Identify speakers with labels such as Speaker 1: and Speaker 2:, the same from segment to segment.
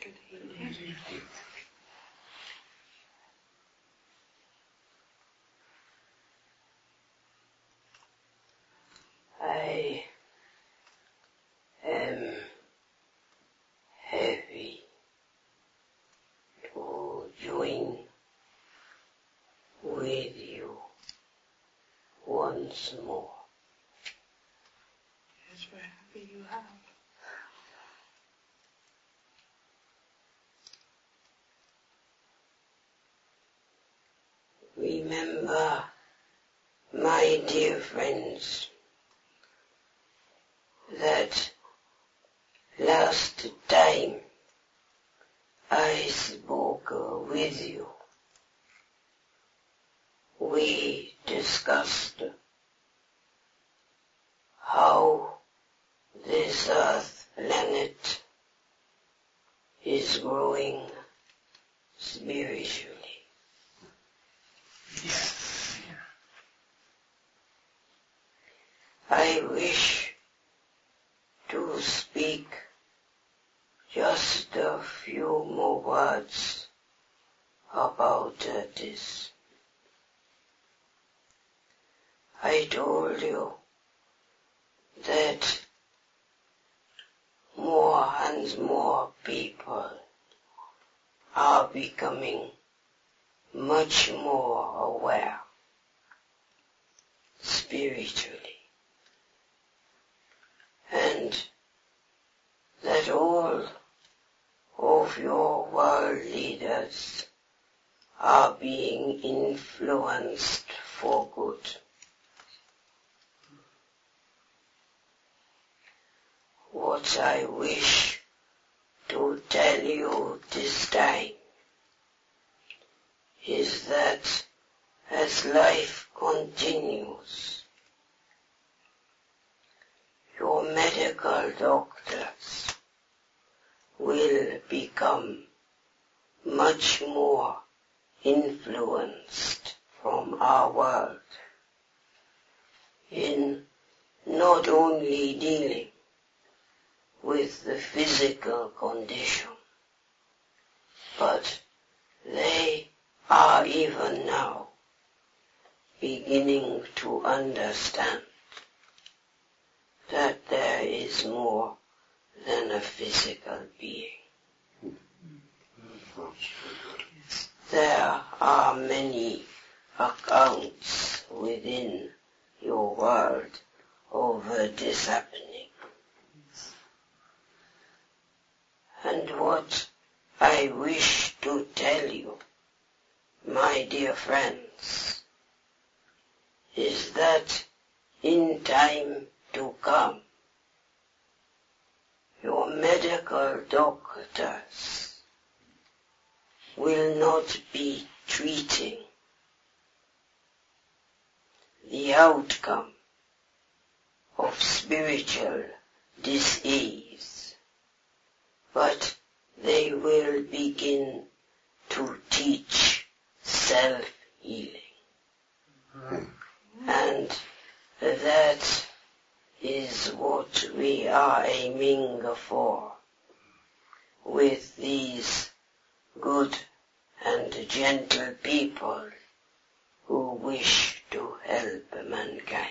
Speaker 1: good healing.
Speaker 2: I am happy to join with you once more.
Speaker 1: Yes, we're happy you have.
Speaker 2: Remember, my dear friends, that last time I spoke with you, we discussed how this earth planet is growing spiritually.
Speaker 1: Yes.
Speaker 2: I wish to speak just a few more words about this. I told you that more and more people are becoming much more aware spiritually, and that all of your world leaders are being influenced for good. What I wish to tell you this time is that as life continues, your medical doctors will become much more influenced from our world in not only dealing with the physical condition, but they are even now beginning to understand that there is more than a physical being. There are many accounts within your world over this happening. And what I wish to tell you, my dear friends, is that in time to come, your medical doctors will not be treating the outcome of spiritual disease, but they will begin to teach self-healing. And that is what we are aiming for with these good and gentle people who wish to help mankind.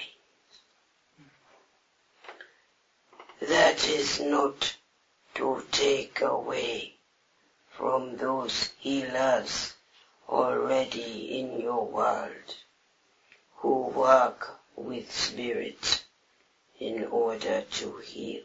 Speaker 2: That is not to take away from those healers already in your world who work with spirit in order to heal.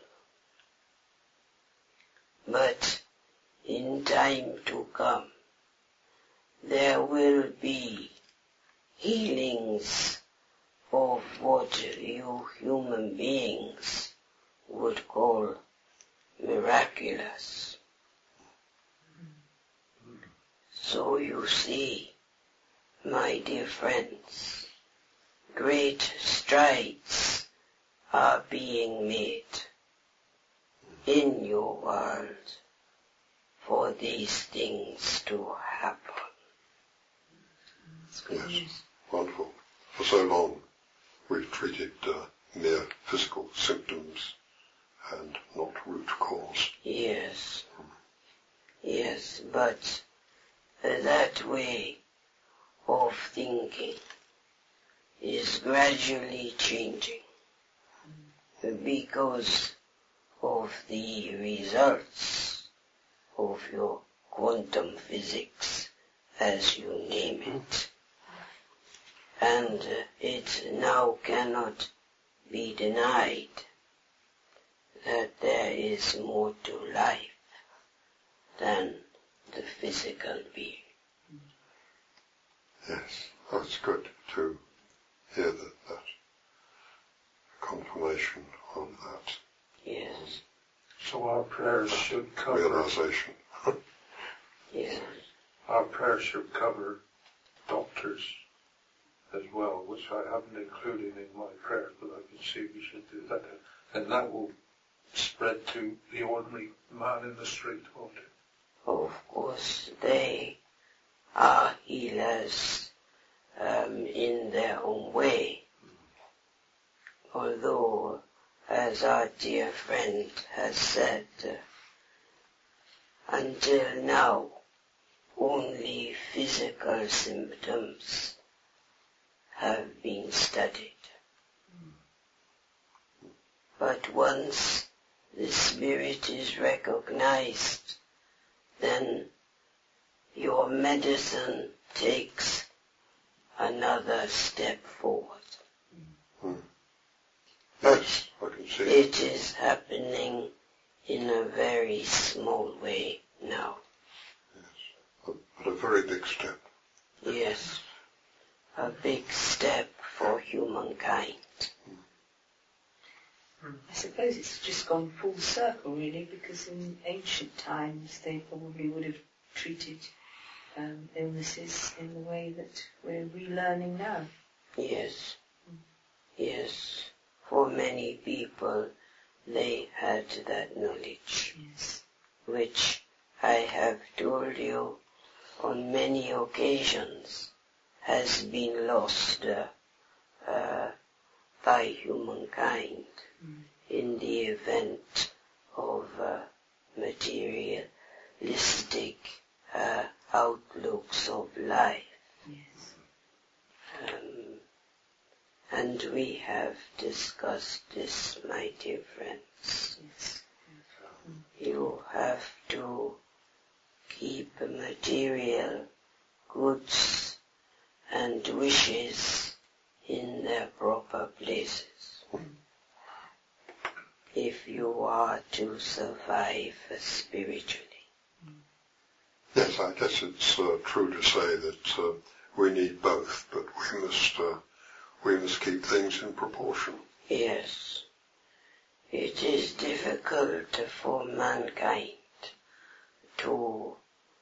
Speaker 2: But in time to come, there will be healings of what you human beings would call miraculous. So you see, my dear friends, great strides are being made in your world for these things to happen.
Speaker 3: Yes, wonderful. For so long we've treated mere physical symptoms and not root cause.
Speaker 2: Yes. But that way of thinking is gradually changing because of the results of your quantum physics, as you name it. And it now cannot be denied that there is more to life than the physical being.
Speaker 3: Yes, that's good to hear that confirmation on that.
Speaker 2: Yes.
Speaker 4: So our prayers should cover
Speaker 3: realization.
Speaker 2: Yes.
Speaker 4: Our prayers should cover doctors as well, which I haven't included in my prayers, but I can see we should do that. And that will spread to the ordinary man in the street, won't it?
Speaker 2: Of course, they are healers in their own way. Although, as our dear friend has said, until now, only physical symptoms have been studied. But once the spirit is recognized, then your medicine takes another step forward.
Speaker 3: Yes, I can see
Speaker 2: It is happening in a very small way now.
Speaker 3: Yes. But a very big step.
Speaker 2: Yes, a big step for humankind.
Speaker 1: I suppose it's just gone full circle, really, because in ancient times they probably would have treated illnesses in the way that we're relearning now.
Speaker 2: Yes, yes. For many people, they had that knowledge,
Speaker 1: Yes.
Speaker 2: which I have told you on many occasions has been lost by humankind in the event of materialistic outlooks of life.
Speaker 1: Yes.
Speaker 2: And we have discussed this, my dear friends.
Speaker 1: Yes.
Speaker 2: You have to keep material goods and wishes in their proper places if you are to survive spiritually.
Speaker 3: Yes, I guess it's true to say that we need both, but we must keep things in proportion.
Speaker 2: Yes, it is difficult for mankind to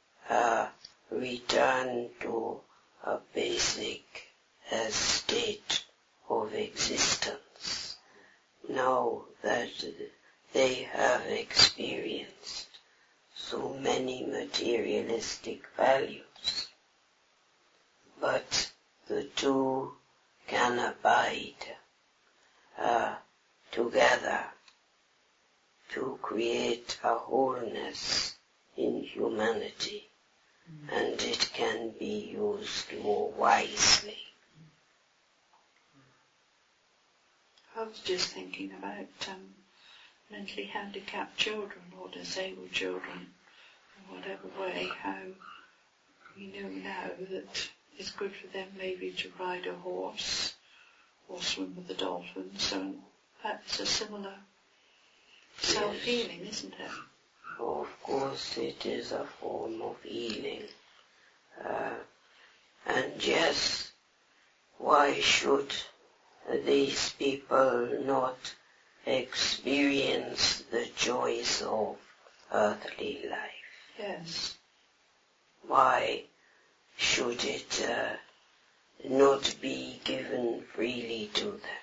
Speaker 2: return to a basic state of existence now that they have experienced so many materialistic values. But the two can abide together to create a wholeness in humanity, and it can be used more wisely.
Speaker 1: I was just thinking about mentally handicapped children or disabled children, in whatever way, how we know now that it's good for them maybe to ride a horse or swim with the dolphins. So that's a similar self-healing, isn't it?
Speaker 2: Of course, it is a form of healing. And yes, why should these people not experience the joys of earthly life?
Speaker 1: Yes.
Speaker 2: Why should it not be given freely to them?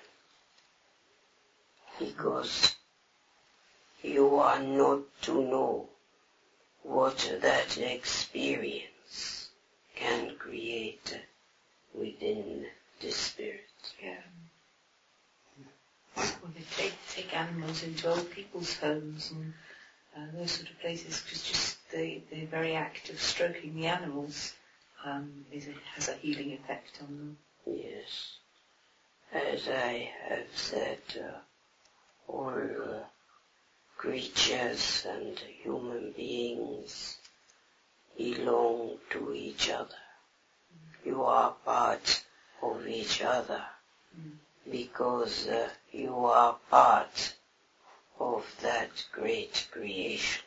Speaker 2: Because you are not to know what that experience can create within the spirit.
Speaker 1: Yeah. Well, they take animals into old people's homes and
Speaker 5: those sort of places, because just the very act of stroking the animals has a healing effect on them.
Speaker 2: Yes. As I have said, all creatures and human beings belong to each other. You are part of each other because you are part of that great creation.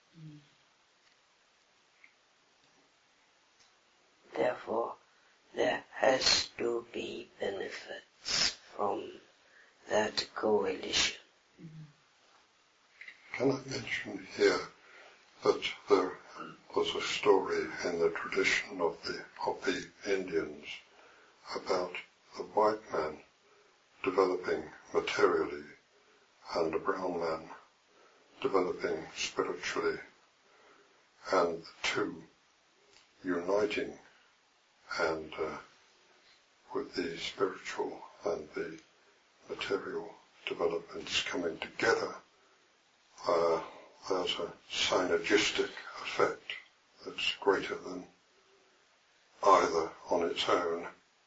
Speaker 2: Therefore, there has to be benefits from that coalition.
Speaker 3: Can I mention here that there was a story in the tradition of the Indians about the white man developing materially and the brown man developing spiritually, and the two uniting, and with the spiritual and the material developments coming together, there's a synergistic effect that's greater than either on its own.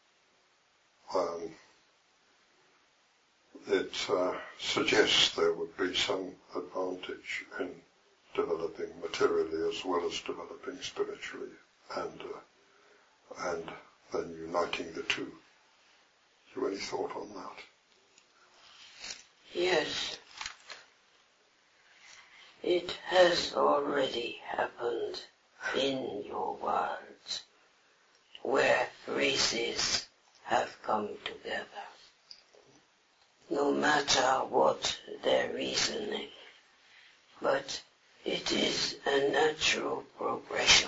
Speaker 3: It suggests there would be some advantage in developing materially as well as developing spiritually, and then uniting the two. Do you have any thought on that?
Speaker 2: Yes. It has already happened in your world, where races have come together. No matter what their reasoning, but it is a natural progression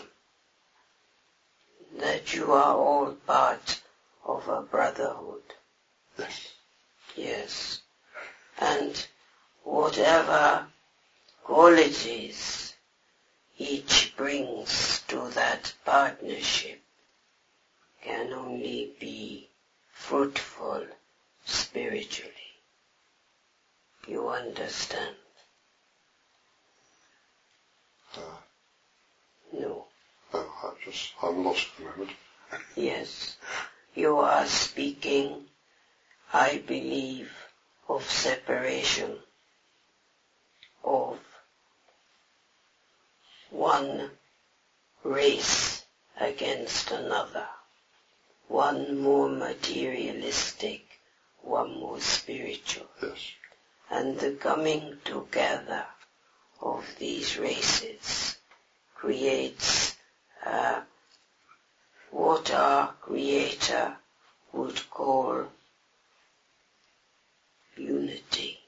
Speaker 2: that you are all part of a brotherhood.
Speaker 3: Yes.
Speaker 2: Yes. And whatever qualities each brings to that partnership can only be fruitful spiritually. You understand? No.
Speaker 3: No, I'm lost at the moment.
Speaker 2: Yes. You are speaking, I believe, of separation, of one race against another, one more materialistic, one more spiritual.
Speaker 3: Yes.
Speaker 2: And the coming together of these races creates what our Creator would call unity.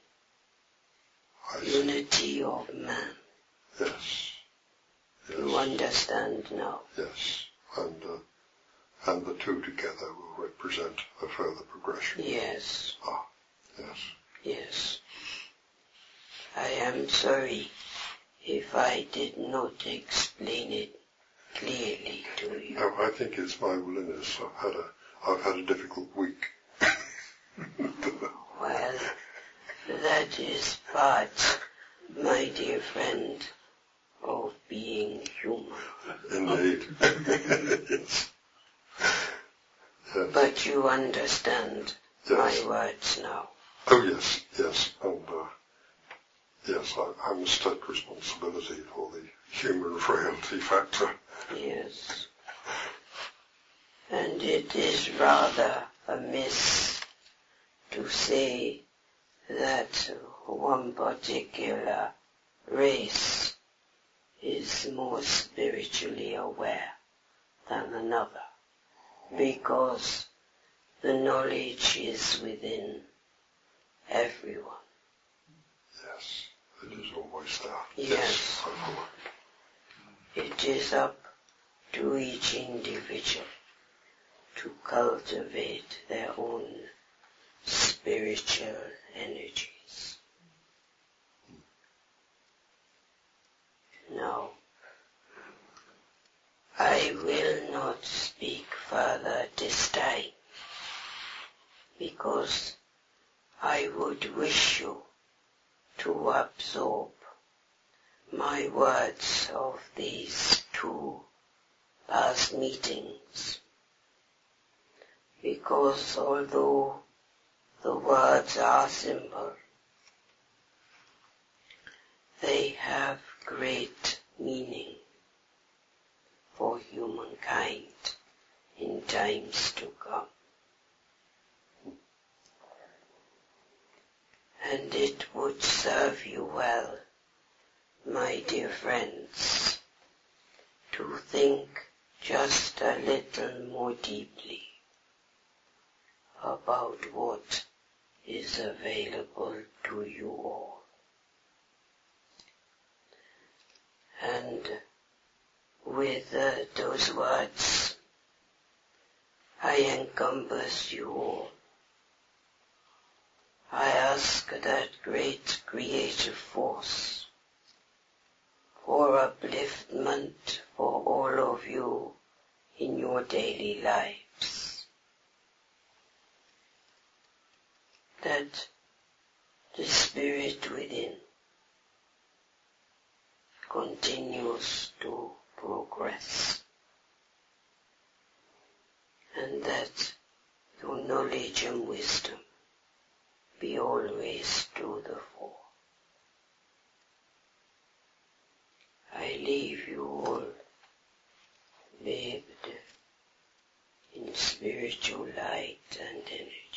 Speaker 2: Unity of man.
Speaker 3: Yes.
Speaker 2: You understand now?
Speaker 3: Yes. And the two together will represent a further progression.
Speaker 2: Yes.
Speaker 3: Ah, yes.
Speaker 2: Yes. I am sorry if I did not explain it clearly to you.
Speaker 3: No, I think it's my willingness. I've had a difficult week.
Speaker 2: Well, that is part, my dear friend, of being human.
Speaker 3: Indeed. Yes. Yes.
Speaker 2: But you understand my words now.
Speaker 3: Oh yes, yes, and yes, I must take responsibility for the human frailty factor.
Speaker 2: Yes. And it is rather amiss to say that one particular race is more spiritually aware than another, because the knowledge is within everyone.
Speaker 3: Yes, it is always there.
Speaker 2: Yes. It is up to each individual to cultivate their own spiritual energies. Now, I will not speak further this time, because I would wish you to absorb my words of these 2 past meetings, because although the words are simple, they have great meaning for humankind in times to come. And it would serve you well, my dear friends, to think just a little more deeply about what is available to you all. And with those words, I encompass you all. I ask that great creative force for upliftment for all of you in your daily lives, that the spirit within continues to progress, and that your knowledge and wisdom be always to the fore. I leave you all bathed in spiritual light and energy.